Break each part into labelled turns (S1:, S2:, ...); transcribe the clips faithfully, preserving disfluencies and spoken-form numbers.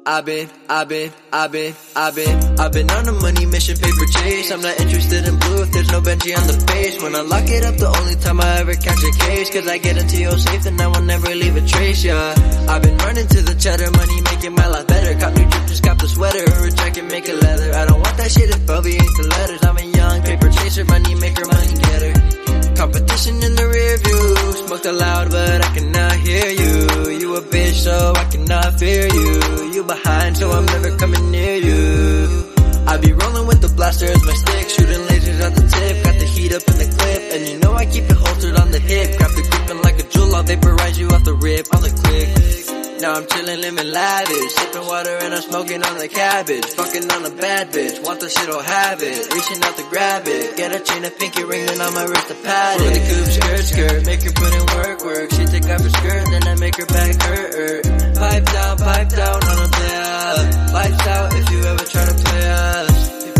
S1: I've been, I've been, I've been, I've been, I've been on a money mission, paper chase. I'm not interested in blue if there's no Benji on the face. When I lock it up, the only time I ever catch a case. Cause I get into your safe, then I will never leave a trace, yeah. I've been running to the cheddar, money making my life better. Cop new drip, just cop the sweater, or a jacket, make a leather. I don't want that shit if Bubby ain't the letters. I'm a young paper chaser, money maker, money getter. Competition in the rear view, smoked aloud but I cannot hear you. You a bitch so I cannot fear you. You behind so I'm never coming near you. I be rolling with the blaster as my stick, shooting lasers at the tip. Got the heat up in the clip, and you know I keep it holstered on the hip. Grab the gripping like a jewel, I'll vaporize you off the rip, on the click. Now I'm chillin', living lavish, sipping water and I'm smoking on the cabbage. Fucking on a bad bitch, want the shit, I'll have it. Reaching out to grab it, get a chain, a pinky ring, then on my wrist a pad it. With the coupe, skirt, skirt, make her put in work, work. She take off her skirt, then I make her back hurt, hurt. Pipe down, pipe down, on a player. Lights out if you ever try to play us.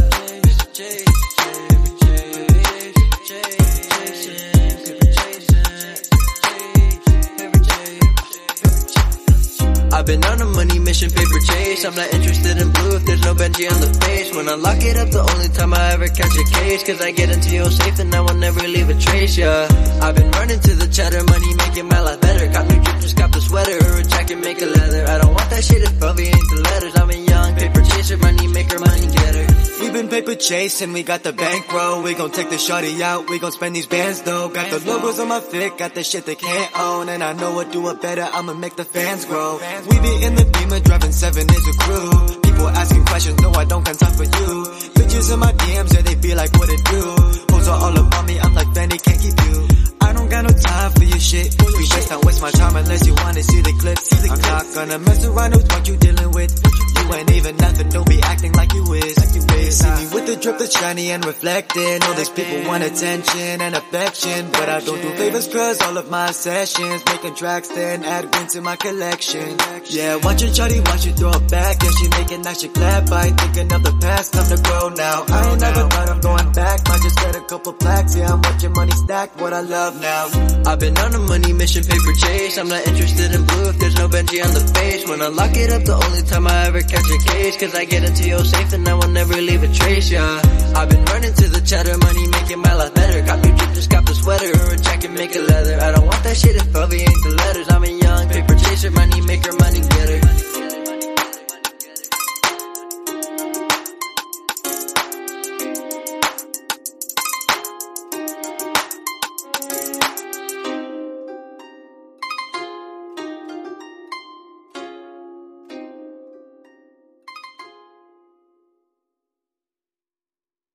S1: I've been on a money mission, paper chase. I'm not interested in blue if there's no Benji on the face. When I lock it up, the only time I ever catch a case. Cause I get into your safe and I will never leave a trace, yeah. I've been running to the cheddar, money making my life better. Cop new drip, just cop the sweater, or a jacket, make a leather. I don't want that shit if Bubby ain't the letters. I'm a young paper chaser, money maker, money getter.
S2: We been paper chasing, we got the bankroll. We gon' take the shorty out, we gon' spend these bands though. Got the logos on my fit, got the shit they can't own. And I know what do it better, I'ma make the fans grow. We be in the Beamer, driving seven is a crew. People asking questions, no I don't got time for you. Bitches in my D Ms, yeah they be like what it do. Hoes are all about me, I'm like Benny, can't keep you. I don't got no time for your shit. We just don't waste my time unless you wanna see the clips. I'm not gonna mess around with what you dealing with. You ain't even nothing, don't be acting like you is. Like you is. See me with the drip that's shiny and reflecting. All these people want attention and affection, but I don't do favors cause all of my sessions making tracks then add wind to my collection. Yeah, watch it shawty, watch it throw it back. Yeah, she making that shit clap. I ain't thinking of the past, time to grow now. I ain't never thought of going back. I just got a couple plaques, yeah, I'm watching money stack. What I love now.
S1: I've been on a money mission, paper chase. I'm not interested in blue if there's no Benji on the face. When I lock it up, the only time I ever catch a case. Cause I get into your safe and I will never leave a trace, yeah. I've been running to the cheddar, money making my life better. Cop new drip, just cop the sweater, or a jacket, make a leather. I don't want that shit if Bubby ain't the letters. I'm a young paper chaser, money maker, money